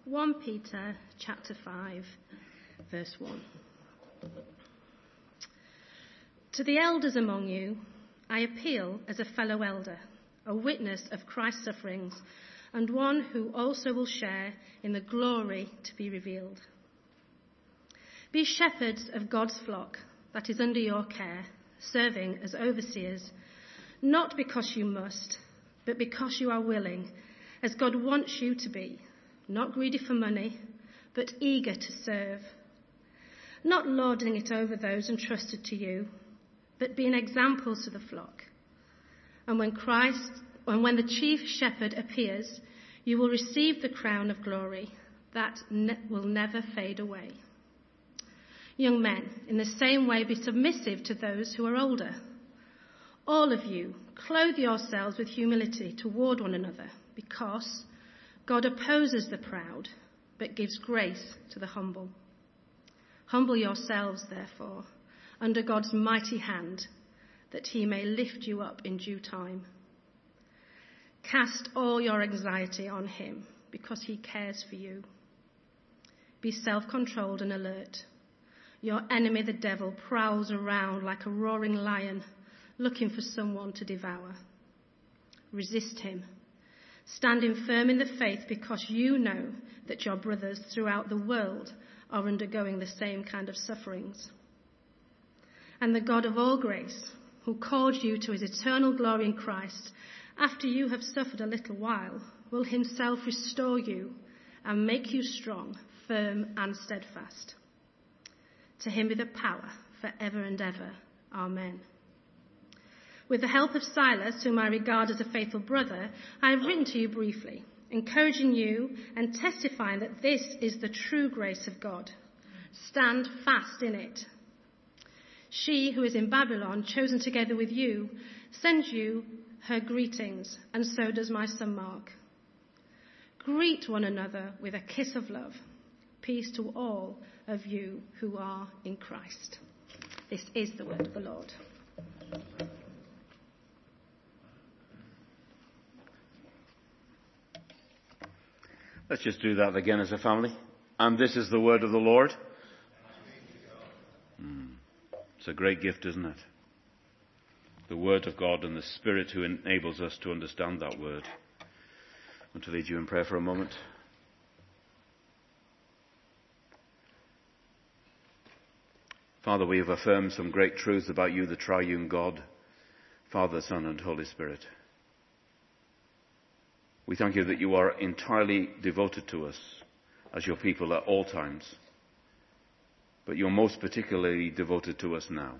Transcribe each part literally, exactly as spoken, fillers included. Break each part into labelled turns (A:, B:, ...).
A: First Peter chapter five, verse one. To the elders among you, I appeal as a fellow elder, a witness of Christ's sufferings, and one who also will share in the glory to be revealed. Be shepherds of God's flock that is under your care, serving as overseers, not because you must, but because you are willing, as God wants you to be, not greedy for money, but eager to serve, not lording it over those entrusted to you, but being examples to the flock. And when Christ, and when the chief shepherd appears, you will receive the crown of glory that ne- will never fade away. Young men, in the same way, be submissive to those who are older. All of you, clothe yourselves with humility toward one another, because God opposes the proud, but gives grace to the humble. Humble yourselves, therefore, under God's mighty hand, that he may lift you up in due time. Cast all your anxiety on him, because he cares for you. Be self-controlled and alert. Your enemy, the devil, prowls around like a roaring lion, looking for someone to devour. Resist him, standing firm in the faith, because you know that your brothers throughout the world are undergoing the same kind of sufferings. And the God of all grace, who called you to his eternal glory in Christ, after you have suffered a little while, will himself restore you and make you strong, firm and steadfast. To him be the power forever and ever. Amen. With the help of Silas, whom I regard as a faithful brother, I have written to you briefly, encouraging you and testifying that this is the true grace of God. Stand fast in it. She who is in Babylon, chosen together with you, sends you her greetings, and so does my son Mark. Greet one another with a kiss of love. Peace to all of you who are in Christ. This is the word of the Lord.
B: Let's just do that again as a family. And this is the word of the Lord. Mm. It's a great gift, isn't it? The word of God and the Spirit who enables us to understand that word. I want to lead you in prayer for a moment. Father, we have affirmed some great truths about you, the triune God, Father, Son, and Holy Spirit. We thank you that you are entirely devoted to us as your people at all times, but you're most particularly devoted to us now.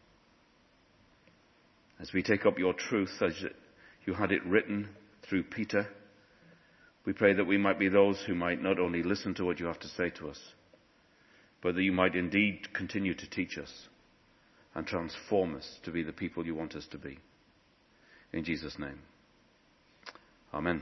B: As we take up your truth as you had it written through Peter, we pray that we might be those who might not only listen to what you have to say to us, but that you might indeed continue to teach us and transform us to be the people you want us to be. In Jesus' name. Amen.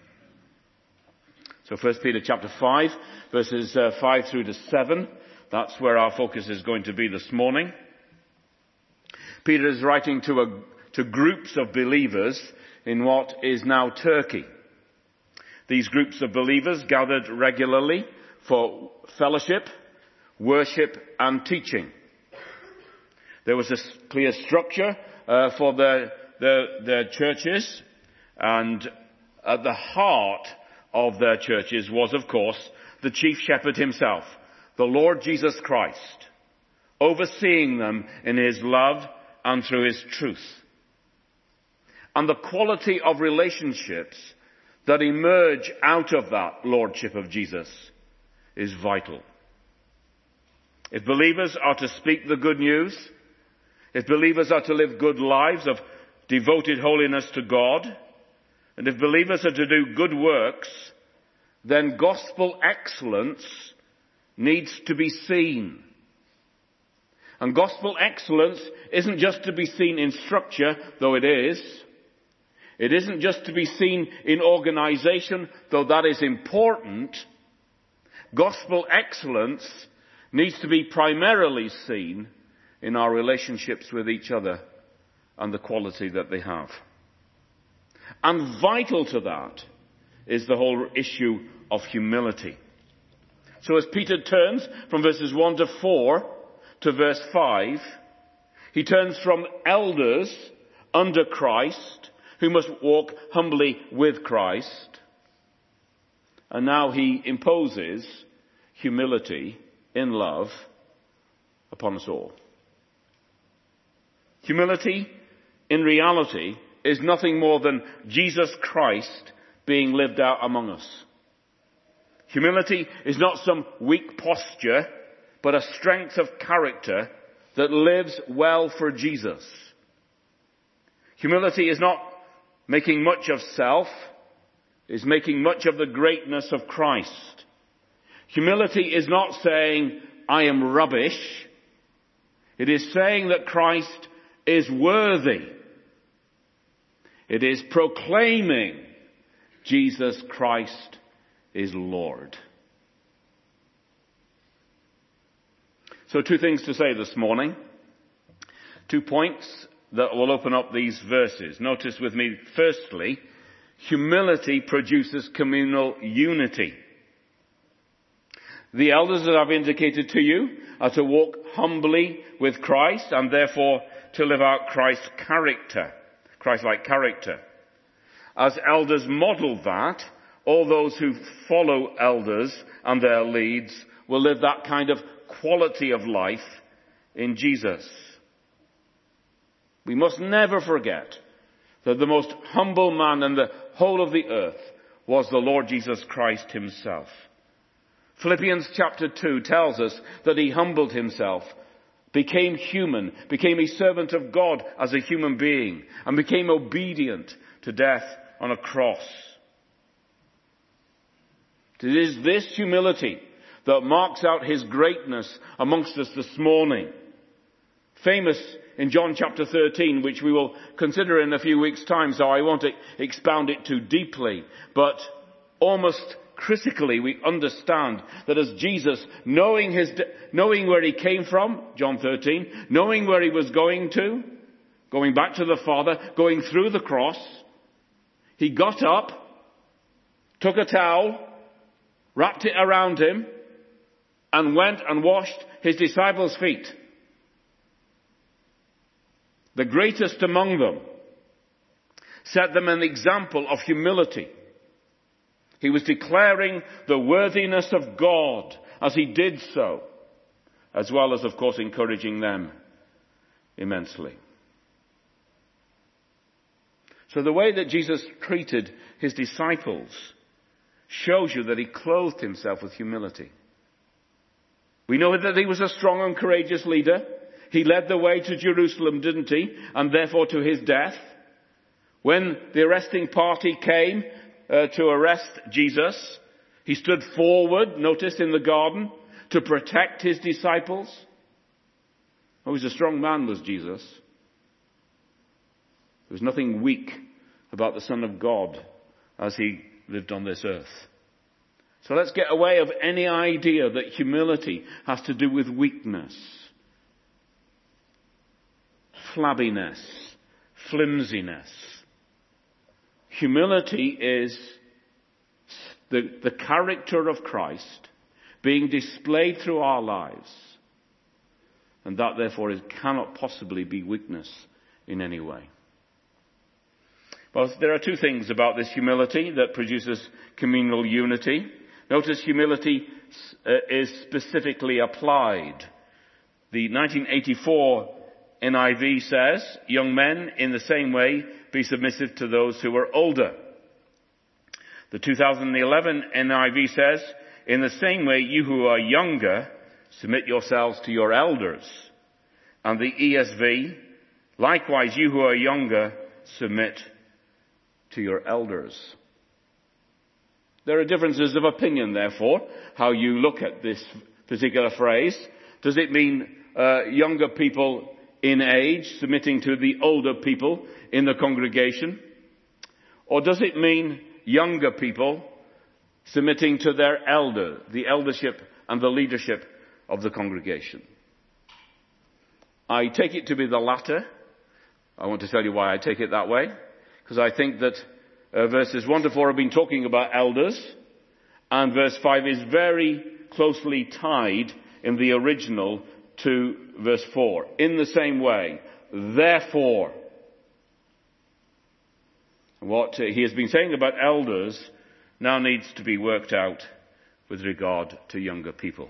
B: So First Peter chapter five, verses uh, five through to seven. That's where our focus is going to be this morning. Peter is writing to a, to groups of believers in what is now Turkey. These groups of believers gathered regularly for fellowship, worship and teaching. There was a clear structure uh, for the, the, the churches, and at the heart of their churches was, of course, the chief shepherd himself, the Lord Jesus Christ, overseeing them in his love and through his truth. And the quality of relationships that emerge out of that lordship of Jesus is vital. If believers are to speak the good news, if believers are to live good lives of devoted holiness to God, and if believers are to do good works, then gospel excellence needs to be seen. And gospel excellence isn't just to be seen in structure, though it is. It isn't just to be seen in organization, though that is important. Gospel excellence needs to be primarily seen in our relationships with each other and the quality that they have. And vital to that is the whole issue of humility. So as Peter turns from verses one to four to verse five, he turns from elders under Christ, who must walk humbly with Christ, and now he imposes humility in love upon us all. Humility, in reality, is nothing more than Jesus Christ being lived out among us. Humility is not some weak posture, but a strength of character that lives well for Jesus. Humility is not making much of self, it is making much of the greatness of Christ. Humility is not saying, I am rubbish. It is saying that Christ is worthy. It is proclaiming Jesus Christ is Lord. So two things to say this morning. Two points that will open up these verses. Notice with me, firstly, humility produces communal unity. The elders that I've indicated to you are to walk humbly with Christ and therefore to live out Christ's character, Christ-like character. As elders model that, all those who follow elders and their leads will live that kind of quality of life in Jesus. We must never forget that the most humble man in the whole of the earth was the Lord Jesus Christ himself. Philippians chapter two tells us that he humbled himself, became human, became a servant of God as a human being, and became obedient to death on a cross. It is this humility that marks out his greatness amongst us this morning. Famous in John chapter thirteen, which we will consider in a few weeks' time, so I won't expound it too deeply. But almost critically, we understand that as Jesus, knowing his, knowing where he came from, John thirteen, knowing where he was going to, going back to the Father, going through the cross, he got up, took a towel, wrapped it around him, and went and washed his disciples' feet. The greatest among them, set them an example of humility. He was declaring the worthiness of God as he did so, as well as, of course, encouraging them immensely. So the way that Jesus treated his disciples shows you that he clothed himself with humility. We know that he was a strong and courageous leader. He led the way to Jerusalem, didn't he? And therefore to his death. When the arresting party came uh, to arrest Jesus, he stood forward, notice, in the garden, to protect his disciples. Oh, he was a strong man, was Jesus. There was nothing weak about the Son of God as he lived on this earth. So let's get away of any idea that humility has to do with weakness, flabbiness, flimsiness. Humility is the, the character of Christ being displayed through our lives. And that therefore is, cannot possibly be weakness in any way. Well, there are two things about this humility that produces communal unity. Notice humility uh, is specifically applied. The nineteen eighty-four N I V says, young men, in the same way, be submissive to those who are older. The two thousand eleven N I V says, in the same way, you who are younger, submit yourselves to your elders. And the E S V, likewise, you who are younger, submit to your elders. There are differences of opinion, therefore, how you look at this particular phrase. Does it mean uh, younger people in age submitting to the older people in the congregation? Or does it mean younger people submitting to their elder, the eldership and the leadership of the congregation? I take it to be the latter. I want to tell you why I take it that way. Because I think that uh, verses one to four have been talking about elders, and verse five is very closely tied in the original to verse four. In the same way, therefore. What he has been saying about elders now needs to be worked out with regard to younger people.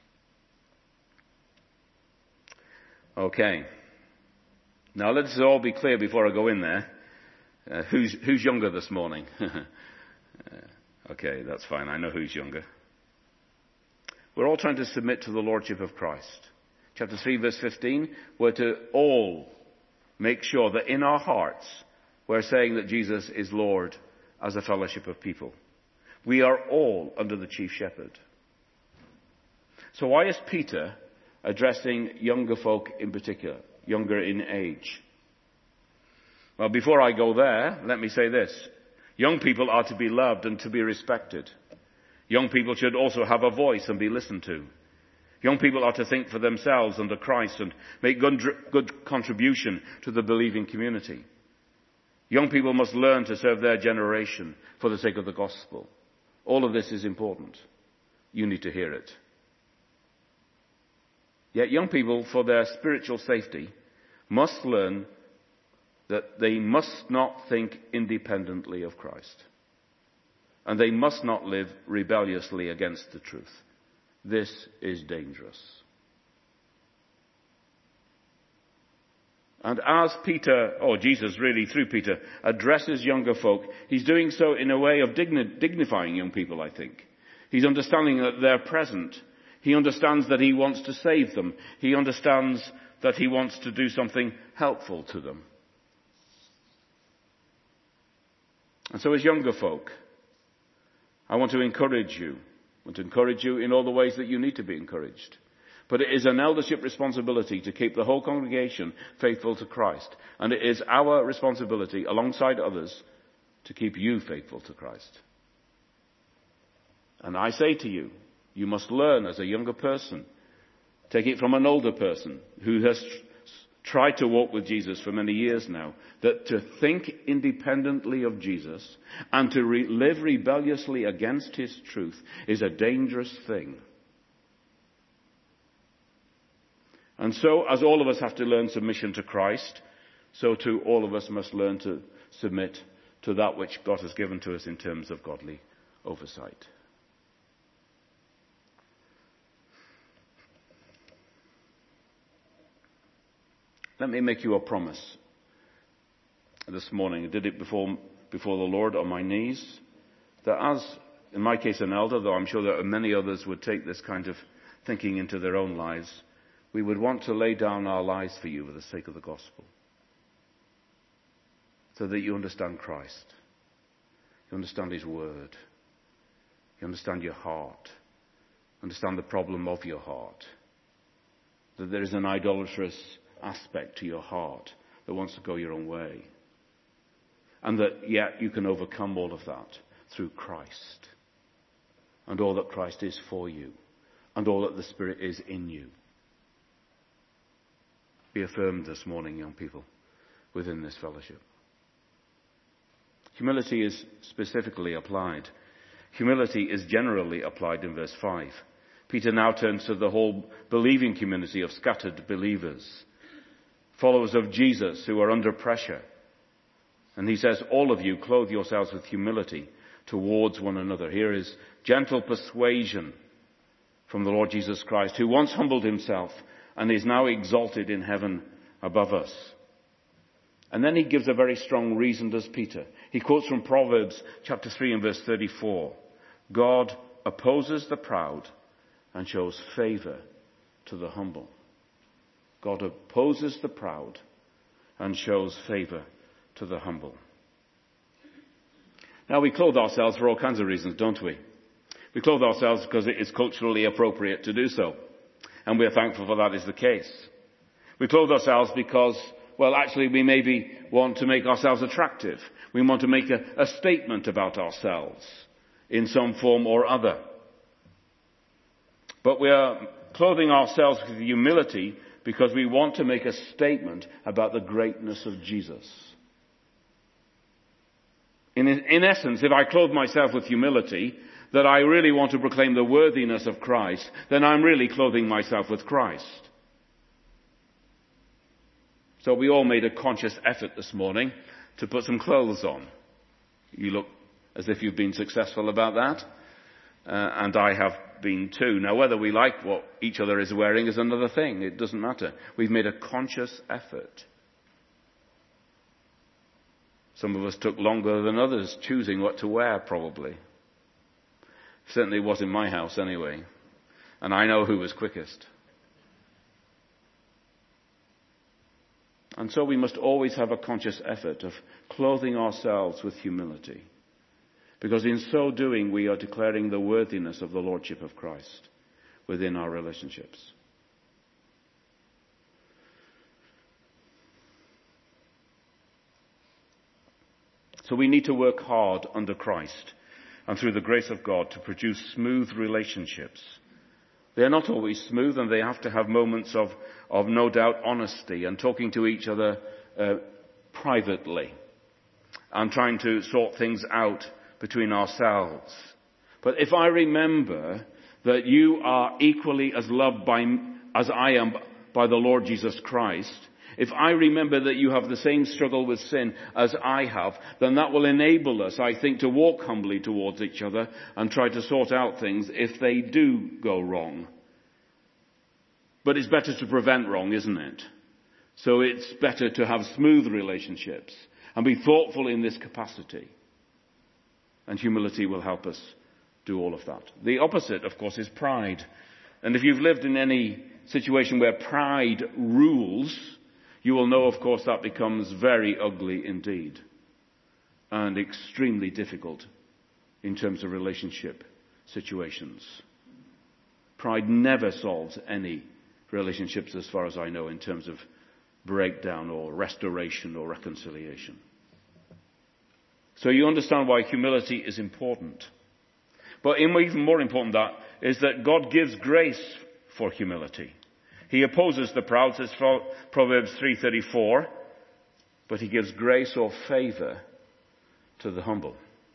B: Okay. Now let us all be clear before I go in there. Uh, who's, who's younger this morning? uh, okay, that's fine. I know who's younger. We're all trying to submit to the Lordship of Christ. Chapter three, verse fifteen, we're to all make sure that in our hearts we're saying that Jesus is Lord as a fellowship of people. We are all under the chief shepherd. So why is Peter addressing younger folk in particular, younger in age? Well, before I go there, let me say this. Young people are to be loved and to be respected. Young people should also have a voice and be listened to. Young people are to think for themselves under Christ and make good, good contribution to the believing community. Young people must learn to serve their generation for the sake of the gospel. All of this is important. You need to hear it. Yet young people, for their spiritual safety, must learn that they must not think independently of Christ. And they must not live rebelliously against the truth. This is dangerous. And as Peter, or Jesus really through Peter, addresses younger folk, he's doing so in a way of digni- dignifying young people, I think. He's understanding that they're present. He understands that he wants to save them. He understands that he wants to do something helpful to them. And so as younger folk, I want to encourage you. I want to encourage you in all the ways that you need to be encouraged. But it is an eldership responsibility to keep the whole congregation faithful to Christ. And it is our responsibility, alongside others, to keep you faithful to Christ. And I say to you, you must learn as a younger person. Take it from an older person who has tried to walk with Jesus for many years now, that to think independently of Jesus and to re- live rebelliously against his truth is a dangerous thing. And so, as all of us have to learn submission to Christ, so too all of us must learn to submit to that which God has given to us in terms of godly oversight. Let me make you a promise this morning. I did it before, before the Lord on my knees, that as, in my case, an elder, though I'm sure that many others would take this kind of thinking into their own lives, we would want to lay down our lives for you for the sake of the gospel. So that you understand Christ. You understand his word. You understand your heart. Understand the problem of your heart. That there is an idolatrous aspect to your heart that wants to go your own way. And that yet you can overcome all of that through Christ. And all that Christ is for you. And all that the Spirit is in you. Be affirmed this morning, young people, within this fellowship. Humility is specifically applied. Humility is generally applied in verse five. Peter now turns to the whole believing community of scattered believers, followers of Jesus who are under pressure. And he says, all of you clothe yourselves with humility towards one another. Here is gentle persuasion from the Lord Jesus Christ, who once humbled himself and is now exalted in heaven above us. And then he gives a very strong reason, does Peter. He quotes from Proverbs chapter three and verse thirty-four. God opposes the proud and shows favor to the humble. God opposes the proud and shows favor to the humble. Now we clothe ourselves for all kinds of reasons, don't we? We clothe ourselves because it is culturally appropriate to do so. And we're thankful for that is the case. We clothe ourselves because, well, actually we maybe want to make ourselves attractive. We want to make a, a statement about ourselves in some form or other. But we are clothing ourselves with humility because we want to make a statement about the greatness of Jesus. In, in essence, if I clothe myself with humility, that I really want to proclaim the worthiness of Christ, then I'm really clothing myself with Christ. So we all made a conscious effort this morning to put some clothes on. You look as if you've been successful about that. Uh, and I have been too. Now, whether we like what each other is wearing is another thing. It doesn't matter. We've made a conscious effort. Some of us took longer than others choosing what to wear, probably. Certainly was in my house anyway. And I know who was quickest. And so we must always have a conscious effort of clothing ourselves with humility. Because in so doing, we are declaring the worthiness of the Lordship of Christ within our relationships. So we need to work hard under Christ and through the grace of God to produce smooth relationships. They are not always smooth, and they have to have moments of, of no doubt, honesty and talking to each other uh, privately and trying to sort things out between ourselves. But if I remember that you are equally as loved by, as I am by the Lord Jesus Christ, if I remember that you have the same struggle with sin as I have, then that will enable us, I think, to walk humbly towards each other and try to sort out things if they do go wrong. But it's better to prevent wrong, isn't it? So it's better to have smooth relationships and be thoughtful in this capacity. And humility will help us do all of that. The opposite, of course, is pride. And if you've lived in any situation where pride rules, you will know, of course, that becomes very ugly indeed and extremely difficult in terms of relationship situations. Pride never solves any relationships, as far as I know, in terms of breakdown or restoration or reconciliation. So you understand why humility is important. But even more important than that is that God gives grace for humility. He opposes the proud, says Proverbs three thirty-four, but he gives grace or favor to the humble.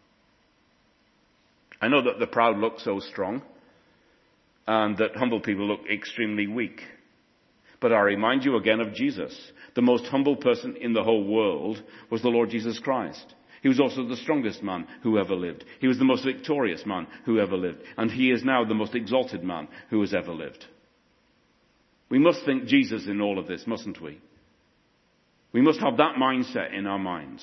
B: I know that the proud look so strong and that humble people look extremely weak. But I remind you again of Jesus. The most humble person in the whole world was the Lord Jesus Christ. He was also the strongest man who ever lived. He was the most victorious man who ever lived. And he is now the most exalted man who has ever lived. We must think Jesus in all of this, mustn't we? We must have that mindset in our minds.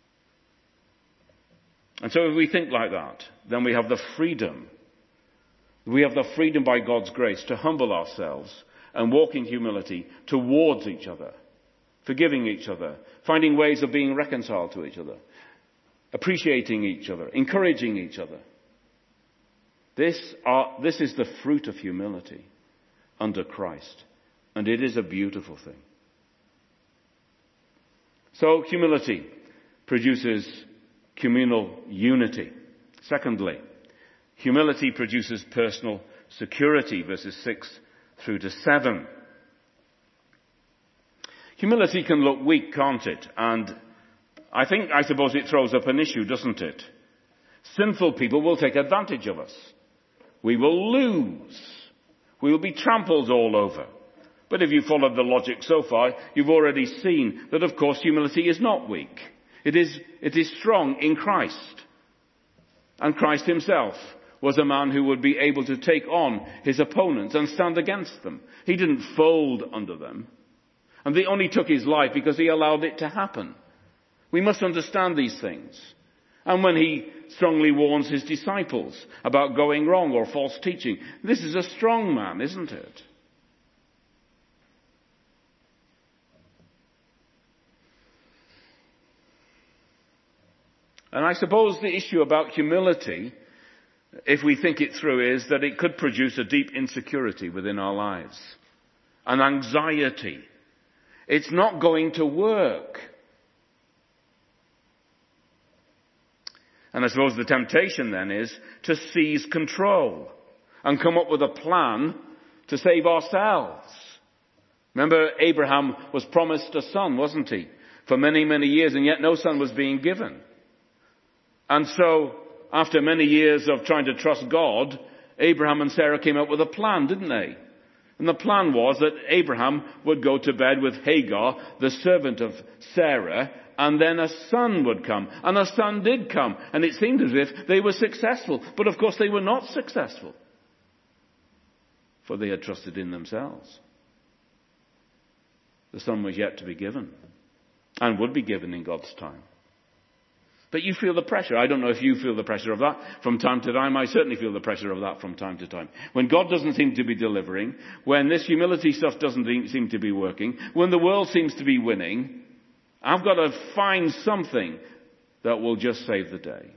B: And so if we think like that, then we have the freedom. We have the freedom by God's grace to humble ourselves and walk in humility towards each other, forgiving each other, finding ways of being reconciled to each other, appreciating each other, encouraging each other. This, are, this is the fruit of humility under Christ. And it is a beautiful thing. So humility produces communal unity. Secondly, humility produces personal security, verses six through to seven. Humility can look weak, can't it? And I think, I suppose it throws up an issue, doesn't it? Sinful people will take advantage of us. We will lose. We will be trampled all over. But if you followed the logic so far, you've already seen that, of course, humility is not weak. It is, it is strong in Christ. And Christ himself was a man who would be able to take on his opponents and stand against them. He didn't fold under them. And they only took his life because he allowed it to happen. We must understand these things. And when he strongly warns his disciples about going wrong or false teaching, this is a strong man, isn't it? And I suppose the issue about humility, if we think it through, is that it could produce a deep insecurity within our lives. An anxiety. It's not going to work. And I suppose the temptation then is to seize control and come up with a plan to save ourselves. Remember, Abraham was promised a son, wasn't he? For many, many years, and yet no son was being given. And so after many years of trying to trust God, Abraham and Sarah came up with a plan, didn't they? And the plan was that Abraham would go to bed with Hagar, the servant of Sarah, and then a son would come. And a son did come. And it seemed as if they were successful. But of course they were not successful. For they had trusted in themselves. The son was yet to be given. And would be given in God's time. But you feel the pressure. I don't know if you feel the pressure of that from time to time. I certainly feel the pressure of that from time to time. When God doesn't seem to be delivering, when this humility stuff doesn't seem to be working, when the world seems to be winning, I've got to find something that will just save the day.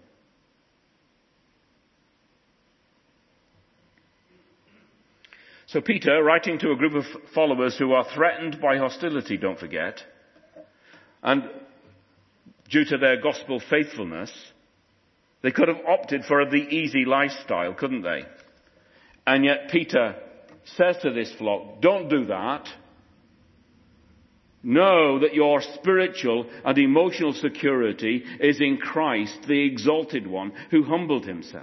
B: So Peter, writing to a group of followers who are threatened by hostility, don't forget, and due to their gospel faithfulness, they could have opted for the easy lifestyle, couldn't they? And yet Peter says to this flock, don't do that. Know that your spiritual and emotional security is in Christ, the exalted one, who humbled himself.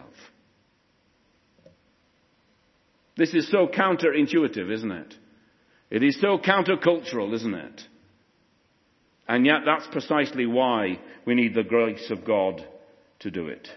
B: This is so counterintuitive, isn't it? It is so countercultural, isn't it? And yet that's precisely why we need the grace of God to do it.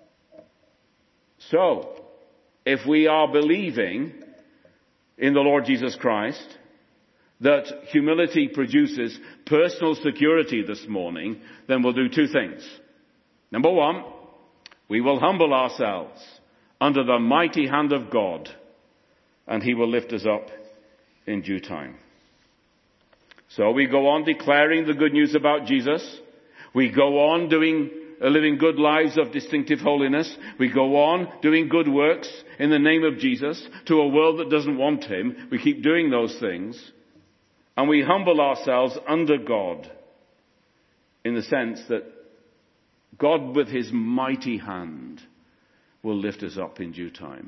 B: So, if we are believing in the Lord Jesus Christ, that humility produces personal security this morning, then we'll do two things. Number one, we will humble ourselves under the mighty hand of God, and he will lift us up in due time. So we go on declaring the good news about Jesus. We go on doing, uh, living good lives of distinctive holiness. We go on doing good works in the name of Jesus to a world that doesn't want him. We keep doing those things. And we humble ourselves under God in the sense that God with his mighty hand will lift us up in due time.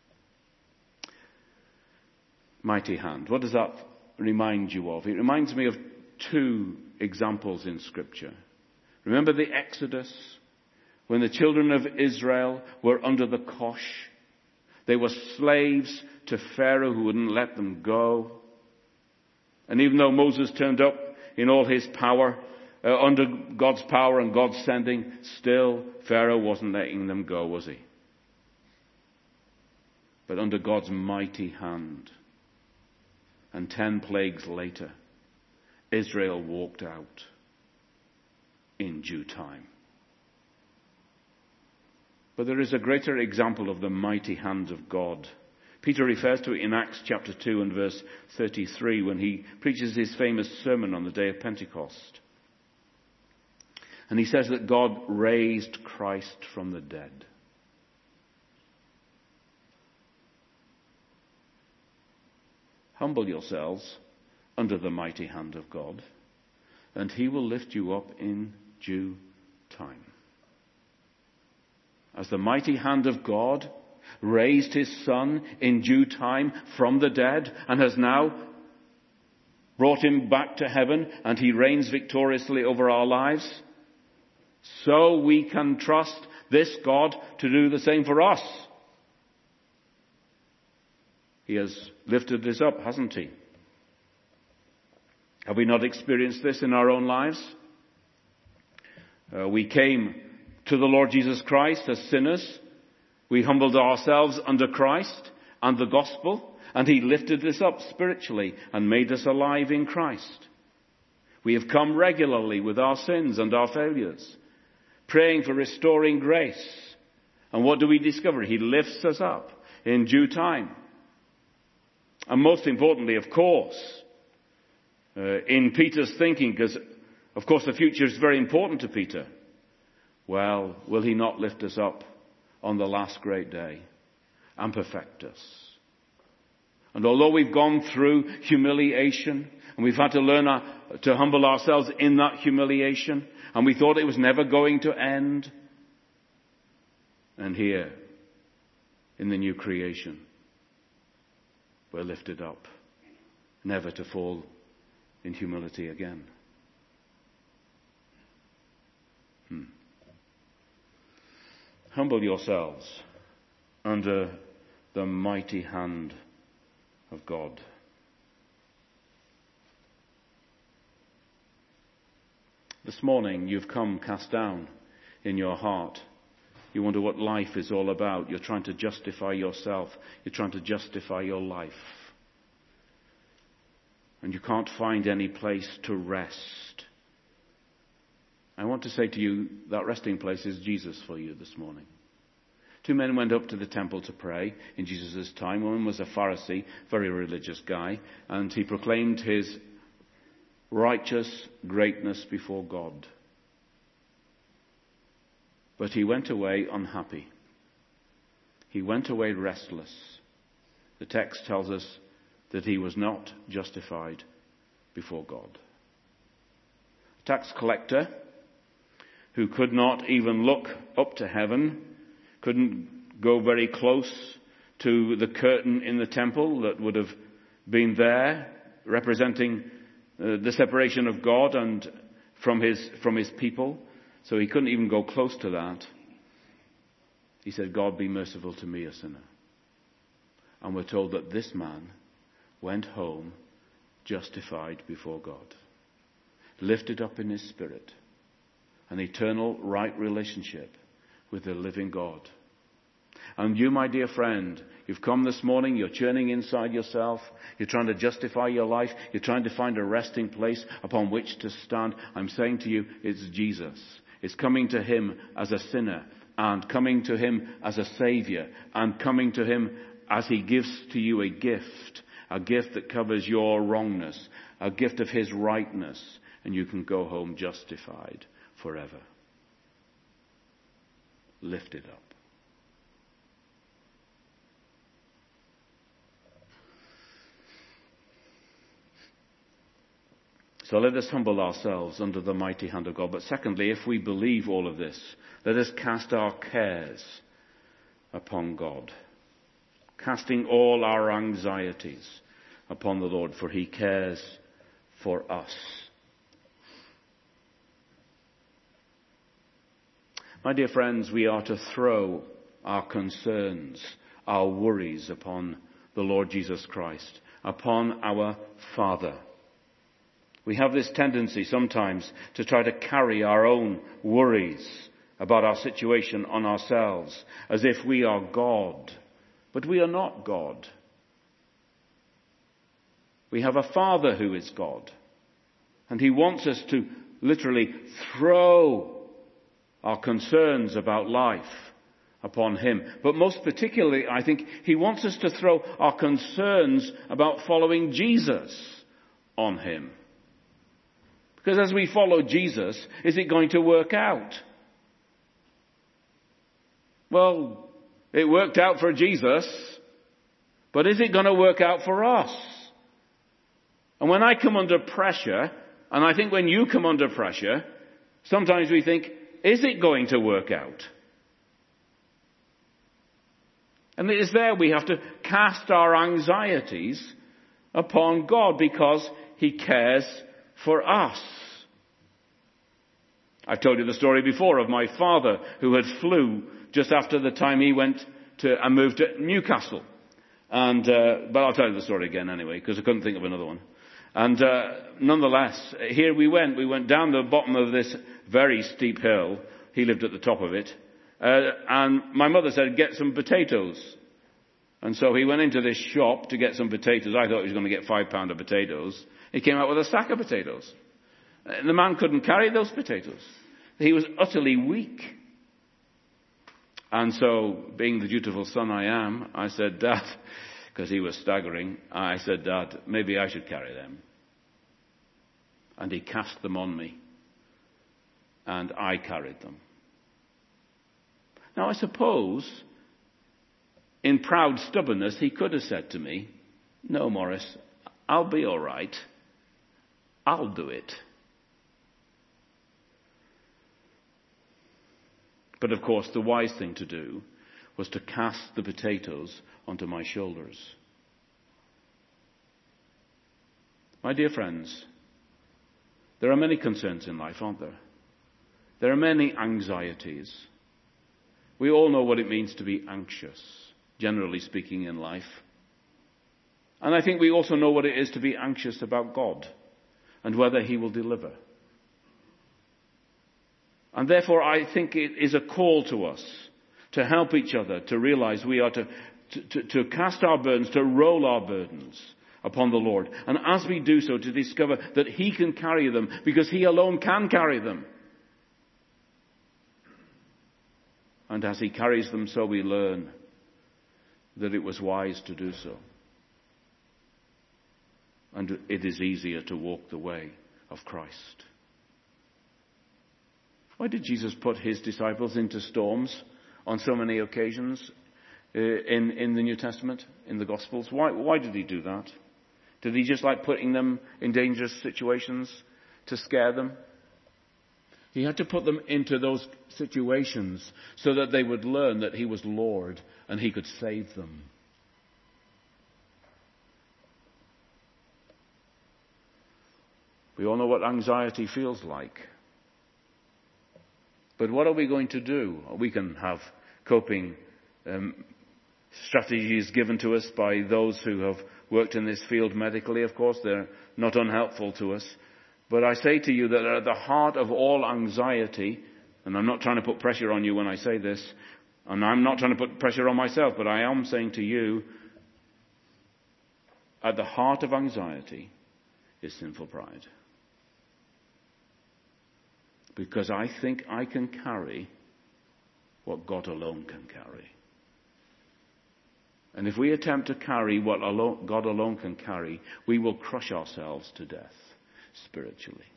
B: Mighty hand. What does that remind you of? It reminds me of two examples in Scripture. Remember the Exodus? When the children of Israel were under the cosh. They were slaves to Pharaoh who wouldn't let them go. And even though Moses turned up in all his power, uh, under God's power and God's sending, still Pharaoh wasn't letting them go, was he? But under God's mighty hand. And ten plagues later, Israel walked out in due time. But there is a greater example of the mighty hand of God. Peter refers to it in Acts chapter two and verse thirty-three when he preaches his famous sermon on the day of Pentecost. And he says that God raised Christ from the dead. Humble yourselves under the mighty hand of God, and he will lift you up in due time. As the mighty hand of God raised his Son in due time from the dead and has now brought him back to heaven and he reigns victoriously over our lives, so we can trust this God to do the same for us. He has lifted this up, hasn't he? Have we not experienced this in our own lives? Uh, we came to the Lord Jesus Christ as sinners. We humbled ourselves under Christ and the gospel, and he lifted this up spiritually and made us alive in Christ. We have come regularly with our sins and our failures, praying for restoring grace. And what do we discover? He lifts us up in due time. And most importantly, of course, uh, in Peter's thinking, because of course the future is very important to Peter. Well, will he not lift us up on the last great day and perfect us? And although we've gone through humiliation and we've had to learn our, to humble ourselves in that humiliation, and we thought it was never going to end, and here in the new creation, we're lifted up, never to fall in humility again. Hmm. Humble yourselves under the mighty hand of God. This morning you've come cast down in your heart. You wonder what life is all about. You're trying to justify yourself. You're trying to justify your life. And you can't find any place to rest. I want to say to you that resting place is Jesus for you this morning. Two men went up to the temple to pray in Jesus' time. One was a Pharisee, very religious guy, and he proclaimed his righteous greatness before God. But he went away unhappy. He went away restless. The text tells us that he was not justified before God. A tax collector who could not even look up to heaven, couldn't go very close to the curtain in the temple that would have been there, representing uh, the separation of God and from his from his people. So he couldn't even go close to that. He said, God, be merciful to me, a sinner. And we're told that this man went home justified before God, lifted up in his spirit, an eternal right relationship with the living God. And you, my dear friend, you've come this morning, you're churning inside yourself, you're trying to justify your life, you're trying to find a resting place upon which to stand. I'm saying to you, it's Jesus. It's coming to him as a sinner, and coming to him as a saviour, and coming to him as he gives to you a gift, a gift that covers your wrongness, a gift of his rightness, and you can go home justified forever. Lift it up. So let us humble ourselves under the mighty hand of God. But secondly, if we believe all of this, let us cast our cares upon God, casting all our anxieties upon the Lord, for he cares for us. My dear friends, we are to throw our concerns, our worries upon the Lord Jesus Christ, upon our Father. We have this tendency sometimes to try to carry our own worries about our situation on ourselves as if we are God. But we are not God. We have a Father who is God. And he wants us to literally throw our concerns about life upon him. But most particularly, I think, he wants us to throw our concerns about following Jesus on him. Because as we follow Jesus, is it going to work out? Well, it worked out for Jesus, but is it going to work out for us? And when I come under pressure, and I think when you come under pressure, sometimes we think, is it going to work out? And it is there we have to cast our anxieties upon God because he cares for us. I've told you the story before of my father who had flew just after the time he went to and moved to Newcastle. And uh, but I'll tell you the story again anyway, because I couldn't think of another one. And uh, nonetheless, here we went. We went down the bottom of this very steep hill. He lived at the top of it. Uh, and my mother said, get some potatoes. And so he went into this shop to get some potatoes. I thought he was going to get five pound of potatoes. He came out with a sack of potatoes. The man couldn't carry those potatoes. He was utterly weak. And so, being the dutiful son I am, I said, Dad, because he was staggering, I said, Dad, maybe I should carry them. And he cast them on me. And I carried them. Now, I suppose, in proud stubbornness, he could have said to me, no, Morris, I'll be all right. I'll do it. But of course, the wise thing to do was to cast the potatoes onto my shoulders. My dear friends, there are many concerns in life, aren't there? There are many anxieties. We all know what it means to be anxious, generally speaking, in life. And I think we also know what it is to be anxious about God and whether he will deliver. And therefore, I think it is a call to us to help each other, to realize we are to, to, to, to cast our burdens, to roll our burdens upon the Lord. And as we do so, to discover that he can carry them because he alone can carry them. And as he carries them, so we learn that it was wise to do so. And it is easier to walk the way of Christ. Why did Jesus put his disciples into storms on so many occasions uh, in, in the New Testament, in the Gospels? Why, why did he do that? Did he just like putting them in dangerous situations to scare them? He had to put them into those situations so that they would learn that he was Lord and he could save them. We all know what anxiety feels like. But what are we going to do? We can have coping um, strategies given to us by those who have worked in this field medically, of course. They're not unhelpful to us. But I say to you that at the heart of all anxiety, and I'm not trying to put pressure on you when I say this, and I'm not trying to put pressure on myself, but I am saying to you, at the heart of anxiety is sinful pride. Because I think I can carry what God alone can carry. And if we attempt to carry what God alone can carry, we will crush ourselves to death spiritually.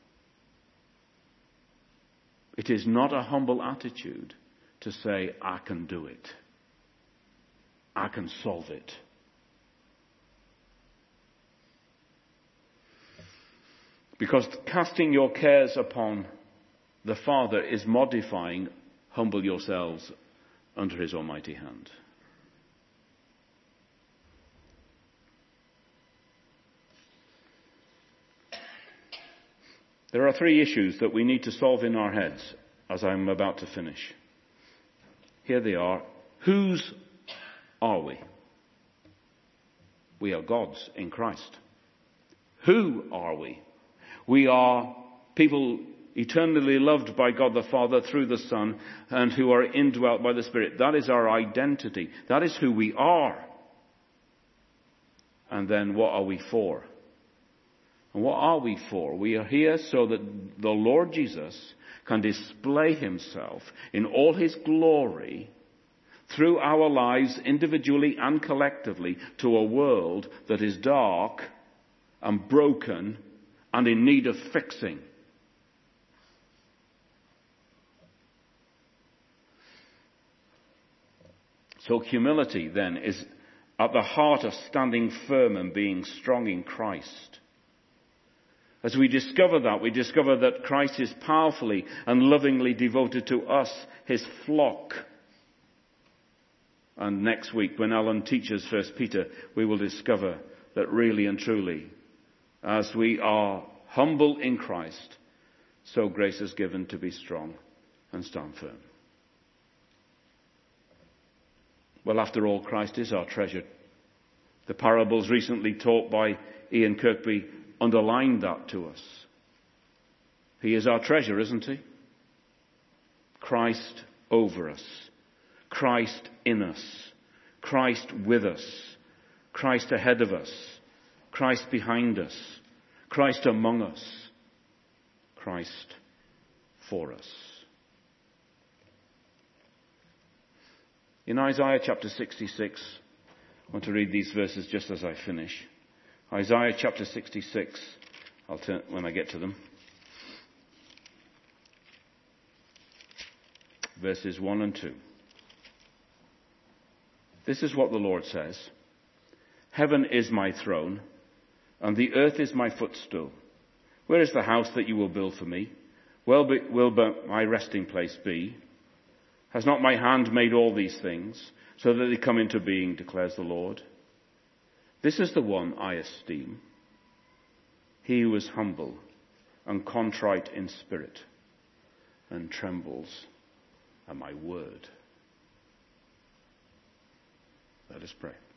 B: It is not a humble attitude to say, I can do it. I can solve it. Because casting your cares upon the Father is modifying, humble yourselves under his almighty hand. There are three issues that we need to solve in our heads as I'm about to finish. Here they are. Whose are we? We are God's in Christ. Who are we? We are people eternally loved by God the Father through the Son and who are indwelt by the Spirit. That is our identity. That is who we are. And then what are we for? And what are we for? We are here so that the Lord Jesus can display himself in all his glory through our lives individually and collectively to a world that is dark and broken and in need of fixing. So humility then is at the heart of standing firm and being strong in Christ. As we discover that, we discover that Christ is powerfully and lovingly devoted to us, his flock. And next week, when Alan teaches First Peter, we will discover that really and truly, as we are humble in Christ, so grace is given to be strong and stand firm. Well, after all, Christ is our treasure. The parables recently taught by Ian Kirkby underlined that to us. He is our treasure, isn't he? Christ over us. Christ in us. Christ with us. Christ ahead of us. Christ behind us. Christ among us. Christ for us. In Isaiah chapter sixty-six, I want to read these verses just as I finish. Isaiah chapter sixty-six, I'll turn when I get to them. Verses one and two. This is what the Lord says. Heaven is my throne, and the earth is my footstool. Where is the house that you will build for me? Where will my resting place be? Has not my hand made all these things, so that they come into being, declares the Lord? This is the one I esteem, he who is humble and contrite in spirit and trembles at my word. Let us pray.